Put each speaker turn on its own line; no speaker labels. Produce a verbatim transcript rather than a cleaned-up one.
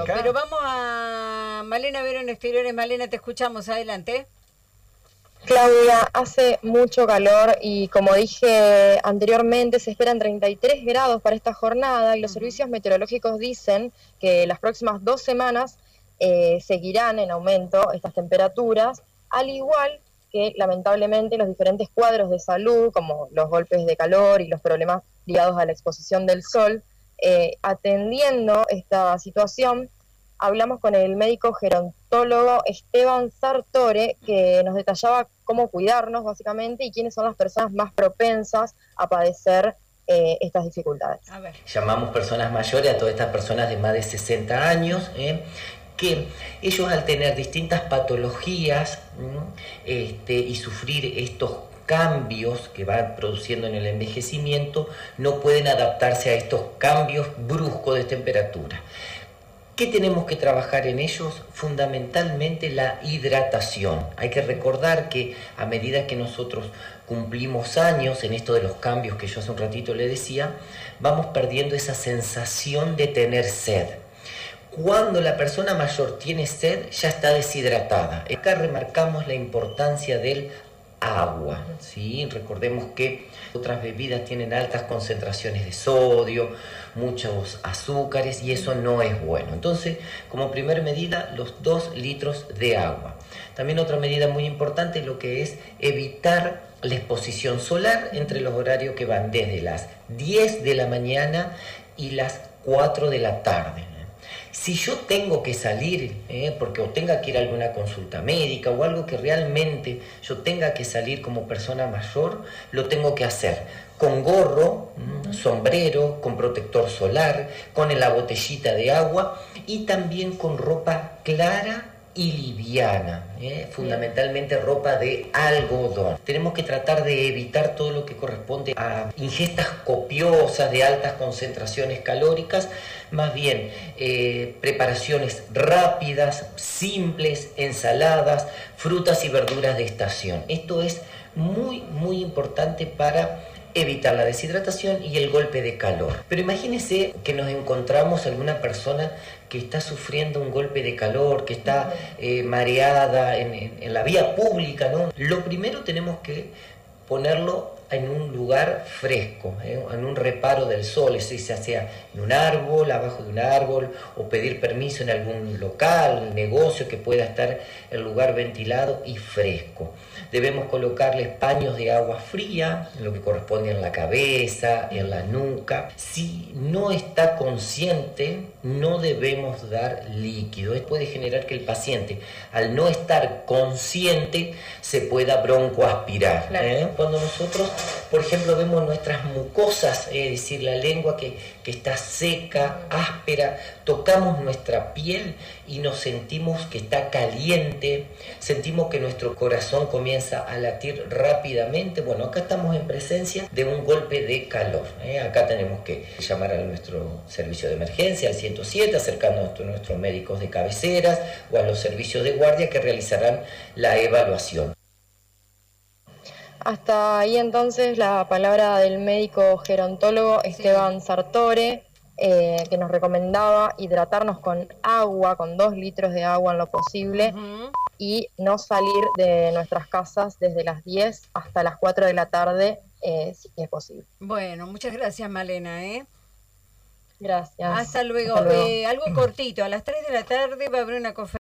Acá.
Pero vamos a Malena Vero en Exteriores. Malena, te escuchamos, adelante.
Claudia, hace mucho calor y como dije anteriormente, se esperan treinta y tres grados para esta jornada y los uh-huh. servicios meteorológicos dicen que las próximas dos semanas eh, seguirán en aumento estas temperaturas, al igual que lamentablemente los diferentes cuadros de salud, como los golpes de calor y los problemas ligados a la exposición del sol. Eh, atendiendo esta situación, hablamos con el médico gerontólogo Esteban Sartore, que nos detallaba cómo cuidarnos básicamente y quiénes son las personas más propensas a padecer eh, estas dificultades.
A ver. Llamamos personas mayores a todas estas personas de más de sesenta años, ¿eh? que ellos al tener distintas patologías ¿eh? este, y sufrir estos cambios que van produciendo en el envejecimiento, no pueden adaptarse a estos cambios bruscos de temperatura. ¿Qué tenemos que trabajar en ellos? Fundamentalmente la hidratación. Hay que recordar que a medida que nosotros cumplimos años en esto de los cambios que yo hace un ratito le decía, vamos perdiendo esa sensación de tener sed. Cuando la persona mayor tiene sed, ya está deshidratada. Acá remarcamos la importancia del agua, ¿sí? Recordemos que otras bebidas tienen altas concentraciones de sodio, muchos azúcares y eso no es bueno. Entonces, como primer medida, los dos litros de agua. También otra medida muy importante es lo que es evitar la exposición solar entre los horarios que van desde las diez de la mañana y las cuatro de la tarde. Si yo tengo que salir, eh, porque o tenga que ir a alguna consulta médica o algo que realmente yo tenga que salir como persona mayor, lo tengo que hacer con gorro, sombrero, con protector solar, con la botellita de agua y también con ropa clara y liviana, ¿eh? fundamentalmente ropa de algodón. Tenemos que tratar de evitar todo lo que corresponde a ingestas copiosas de altas concentraciones calóricas, más bien eh, preparaciones rápidas, simples, ensaladas, frutas y verduras de estación. Esto es muy, muy importante para evitar la deshidratación y el golpe de calor. Pero imagínense que nos encontramos alguna persona que está sufriendo un golpe de calor, que está eh, mareada en, en, en la vía pública, ¿no? Lo primero tenemos que ponerlo en un lugar fresco, ¿eh? en un reparo del sol, es decir, sea en un árbol, abajo de un árbol, o pedir permiso en algún local, negocio que pueda estar el lugar ventilado y fresco. Debemos colocarles paños de agua fría, lo que corresponde en la cabeza, en la nuca. Si no está consciente, no debemos dar líquido. Esto puede generar que el paciente, al no estar consciente, se pueda broncoaspirar.
Claro.
¿eh? Cuando nosotros, por ejemplo, vemos nuestras mucosas, es decir, la lengua que, que está seca, áspera, tocamos nuestra piel y nos sentimos que está caliente, sentimos que nuestro corazón comienza a latir rápidamente. Bueno, acá estamos en presencia de un golpe de calor. ¿eh? Acá tenemos que llamar a nuestro servicio de emergencia, al ciento siete, acercarnos a nuestros médicos de cabeceras o a los servicios de guardia que realizarán la evaluación.
Hasta ahí entonces la palabra del médico gerontólogo Esteban sí. Sartore, eh, que nos recomendaba hidratarnos con agua, con dos litros de agua en lo posible, uh-huh. y no salir de nuestras casas desde las diez hasta las cuatro de la tarde, eh, si es posible.
Bueno, muchas gracias, Malena, ¿eh?
Gracias.
Hasta luego.
Hasta luego.
Eh, algo cortito, a las tres de la tarde va a haber una conferencia